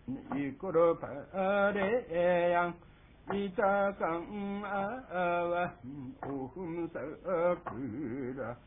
이끌어 바래양 이자강 아와 오흠사그라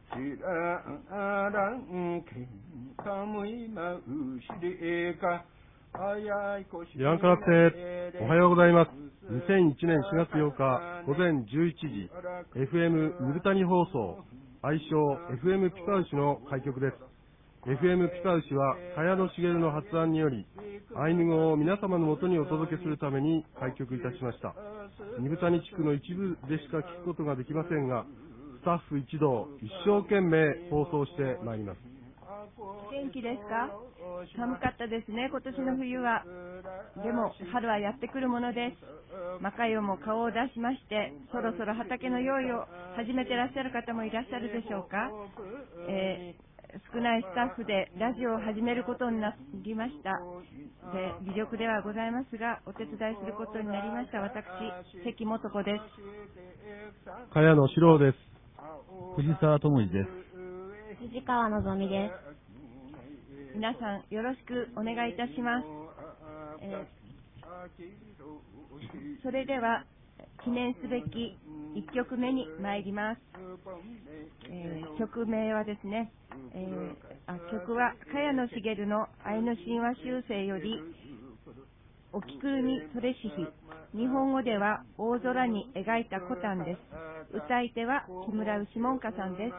지라랑 갱사무이 마우시리가 ヤンカラテおはようございます。2001年4月8日午前11時 FM ムルタニ放送愛称 FM ピカウシの開局です。 FM ピカウシは茅野茂の発案によりアイヌ語を皆様のもとにお届けするために開局いたしました。ムルタニ地区の一部でしか聞くことができませんが、スタッフ一同一生懸命放送してまいります。 元気ですか？寒かったですね、今年の冬は。でも春はやってくるものです。マカヨも顔を出しまして、そろそろ畑の用意を始めてらっしゃる方もいらっしゃるでしょうか。少ないスタッフでラジオを始めることになりました。で、微力ではございますが、お手伝いすることになりました私、関素子です。 茅野史郎です。 藤沢智二です。 藤川のぞみです。 皆さんよろしくお願いいたします。それでは記念すべき1曲目に参ります。曲名はですね、曲は茅野茂のアイヌ神話集成よりおきくるみトレシヒ、日本語では大空に描いたコタンです。歌い手は木村牛門家さんです。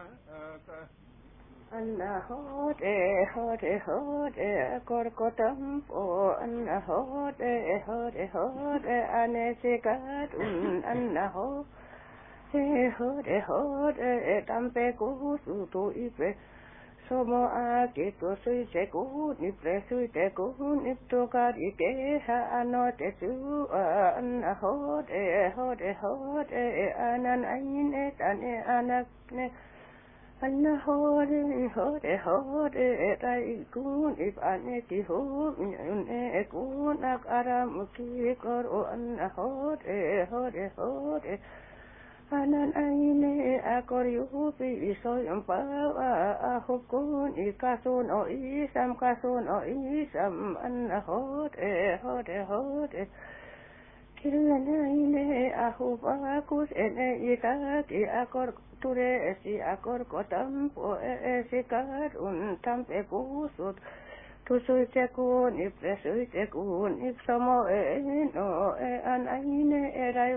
Anna hode hode hode korkotampo Anna hode hode hode anesikadun Anna hode hode hode tampe kusu tu ipe Somo akito suite ku niple suite ku nipto karike ha anote tu Anna hode hode hode anan aine tane anakne Anna hode hode hode rai kun ipane ki ho ne kun akaram ki kor anna hode hode hode anan aine akor yupi isoyam pa ahukun ikasun o isam anna hode hode hode Kilanaine ahubakus ene itaki akor ture esi akor kotampo esi karun tampe pusut tusuite kun ipresuite kun ipsomo eno anaine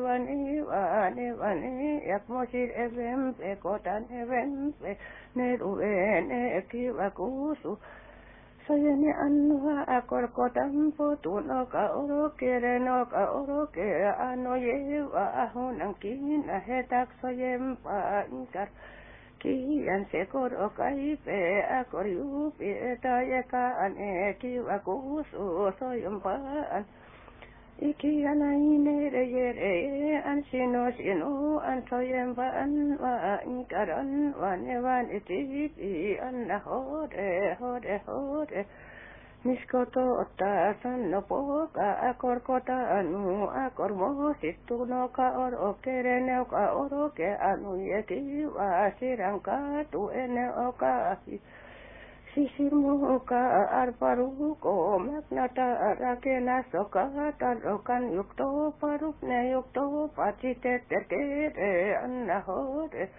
eraivan yakmosir evempe kotan evempe neruene kivakusu Soyene anua akor kotampo tuno ka oroke ano yewa ahunang kina hetak soyempa inkar kian sekor okaipe akor yupi etayeka ane kiwa kusu soyempaan Iki anaine reyere ansino an soyempaan wa inkaran wanewan itipi anna hode Niskoto otta sanno poka akor kota anu akor mositu no ka oro kerene ka oro ke anu yeki wa sirangka tu ene oka Sisirmu ka arparuko magnata rakena soka tarokan yukto parupne yukto pacite terkere anna hode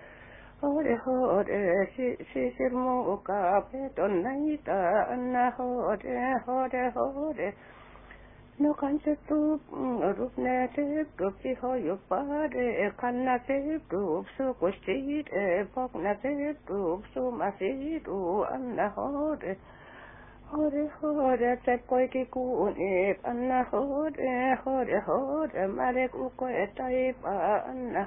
sisirmu ka peton naita anna hode no kan setu rupne setu pihoyo pare kanna setu su kusti pokna setu su masiru anna hode tekoi kikuni anna hode marek uko etaipa anna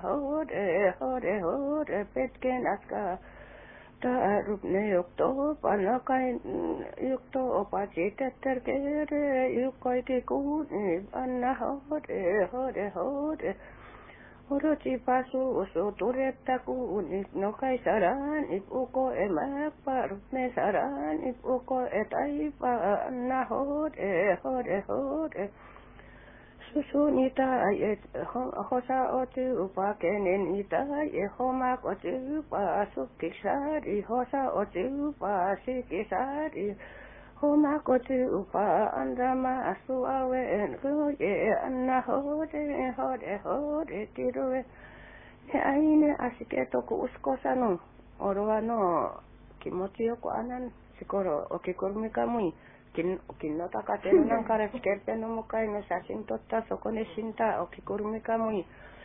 hode petken aska Tarupne yukto panakai yukto pacite terkere yukoiti kuni anna hode Orochi pasu usu turetta kuni no kai saran ipuko emak parupne saran ipuko etaipa anna hode Susunita ye hosa otu pa kenen ita ye homa otu pa sukisari hosa otu pa sikisari Homa kotu upa andama asu awe en ruye anna hode tirue. He aine asike toku uskosa no. Oroa no kimochi yoko anan sikoro okikurumika mui. Kin no takatenu nan kare skerpe no mukai no shashin totta soko ne shinta okikurumika mui.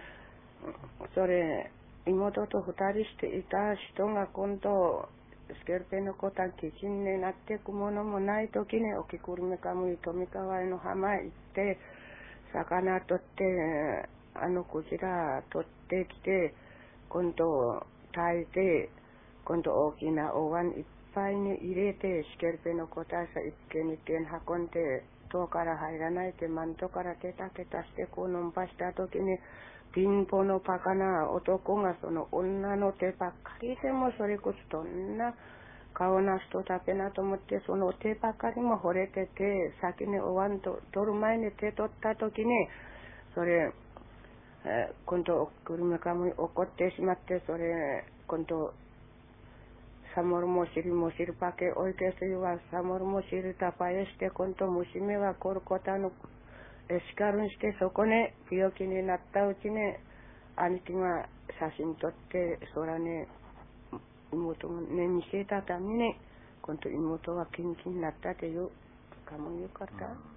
Sore imoto to futari shite ita shito ga konto skerpe no kotan kichin ne natte kumono mo nai toki ne okikurumika mui tomikawa no hama itte sakana totte kujira totte kite konto taite konto okina owan ippai ne irete skerpe no kota sa ikkeni ten hakonte to kara hairanai te manto kara keta shite kono mpashita toki ne pinpo no pakana otoko ga sono onna no te pakkari de mo sore kustonna kaona shito tapena to motte sono te pakkari mo horete te sakine owan toru mai ne te totta toki ne sore konto okurumika mui okotte shimatte sore konto samor mo shiri pake oike suiwa samor mo shiri tapaye shite konto mushime wa korkota no eskarun shite soko ne piyoki ni natta uchi ne aniki ga shashin totte sora ne imoto ne miseta tamine konto imoto wa kinkin natta te yo kamu yukarta